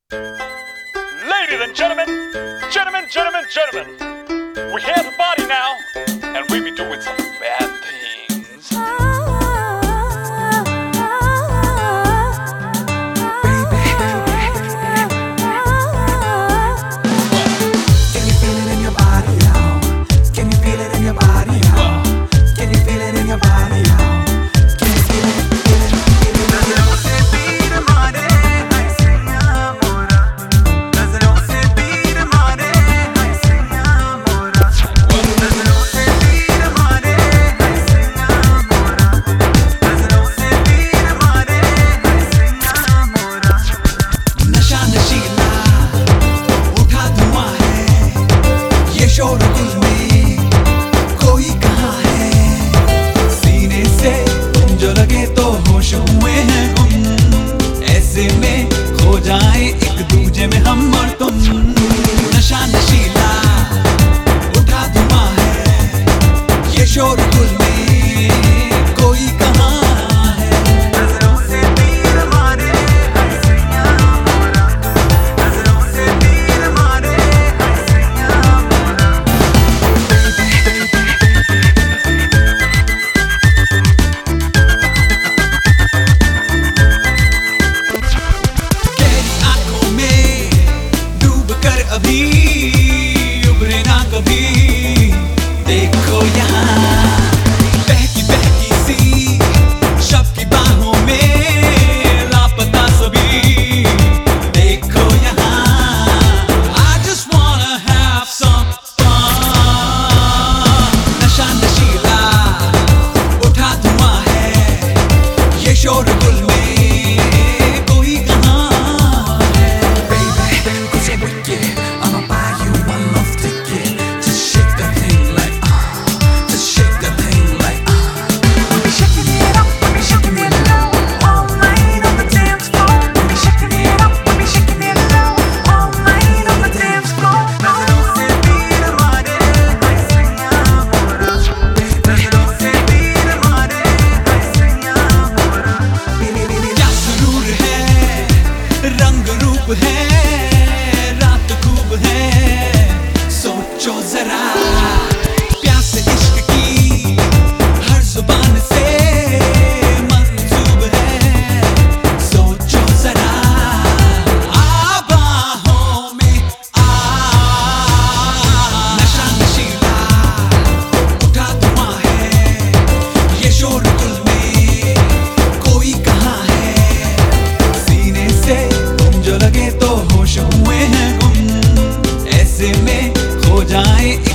Ladies and gentlemen, we have a party now, and we be doing some bad things. Can you feel it in your body now? Can you feel it in your body now? Can you feel it in your body now? Can you feel it? नजरों से तीर मारे हाय सैया मोरा, नजरों से तीर मारे हाय सैया मोरा, नजरों से तीर मारे हाय सैया मोरा, नजरों से तीर मारे हाय सैया मोरा। नशा नशीला उठा धुआं है, ये शोरगुल में कोई कहाँ है? सीने से जो लगे तो होश हुए हैं हम, ऐसे में खो जाए एक दूजे में हम और तुम। नशा नशीला उठा धुआं है, ये शोरगुल में कोई कहाँ है? नजरों से तीर मारे हाय सैया मोरा, नजरों से तीर मारे हाय सैया मोरा। गहरी आंखों में डूब कर अभी उभरे ना कभी, देखो यहाँ बहकी बहकी सी शब की बाहों में लापता सभी, देखो यहाँ I just wanna have some fun। नशा नशीला उठा धुआं है, ये शोरगुल में कोई कहाँ है? Baby, कुछ wicked, I'ma buy you one love ticket। Just shake that thing like just shake that thing like We'll be shaking it up, we'll be shaking it low, all night on the dance floor. We'll be shaking it up, we'll be shaking it low, all night on the dance floor. नजरों से तीर मारे हाय सैया मोरा, नजरों से तीर मारे हाय सैया मोरा। क्या सुरूर है, रंग रूप है, रात खूब है, सोचो जरा प्यास इश्क की हर जुबान से मंसूब है, सोचो जरा आ बाहों में आ। नशा नशीला उठा धुआं है, ये शोरगुल में कोई कहाँ है? सीने से जो लगे तो होश हुए हैं हम, ऐसे में खो जाए